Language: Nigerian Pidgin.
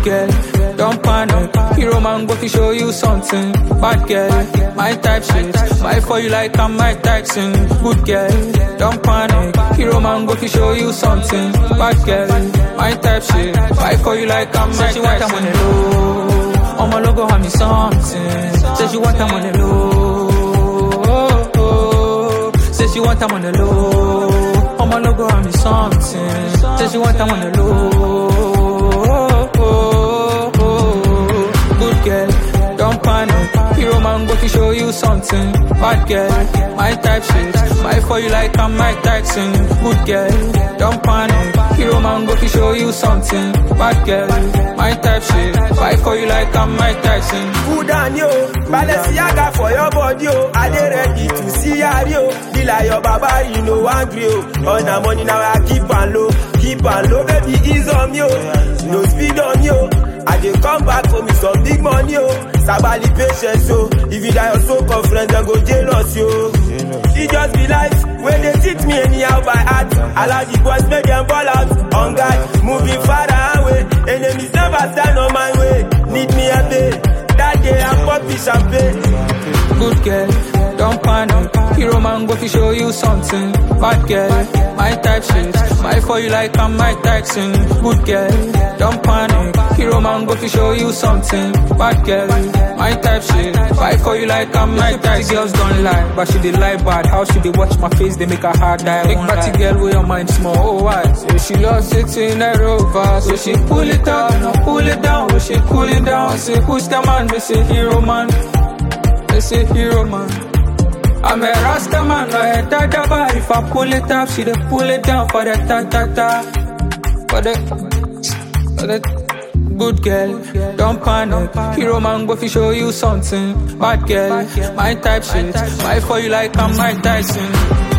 girl, don't panic. Hero man go to show you something. Bad girl, my type shit. My for you like I'm Mike Tyson. Good girl, don't panic. Hero man go to show you something. Bad girl, my type shit. My for you like I'm Mike Tyson. She want I'm on the low. On my logo have me something. Says she want I'm on the low. Says she want I'm on the low. On my logo have me something. Says she want I'm on the low. Good girl, don't panic. Hero man go to show you something. Bad girl, my type shit. My for you like I'm Mike Tyson. Good girl, don't panic. Hero man go to show you something. Bad girl, my type shit. My for you like I'm Mike Tyson. Good on you, Balenciaga for your body, oh. I dey ready to see you. Be like your baba, you know angry, oh. On the money now I keep on low, baby ease on you. No speed on you. I dey come back home with some big money, oh. Sabali patience, oh. If you die your so-called friends, then go jealous, yo. It just be life, when they teach me anyhow by heart. Allow the boys make them ball out. On God, moving far away. Enemies never stand on my way. Need me a day, that day I'm popping champagne. Good girl, don't panic. Hero man go to show you something. Bad girl, my type shit. My for you like I'm Mike Tyson. Good girl, don't panic. Hero man go to show you something. Bad girl, my type shit. Fight for you like I'm Mike Tyson. Girls don't lie, but she dey lie bad. How she dey watch my face, they make her heart die. Big party girl with your mind small, oh why? So she loves it in a rover. So she pull it up, no pull it down. So she cool it down. I say who's the man? They say hero man. They say hero man. I'm a Rasta man, no head daba. If I pull it up, she dey pull it down for the ta-ta-ta. For the good girl, don't panic. Hero man go fi show you something. Bad girl, my type shit. My for you like I'm Mike Tyson.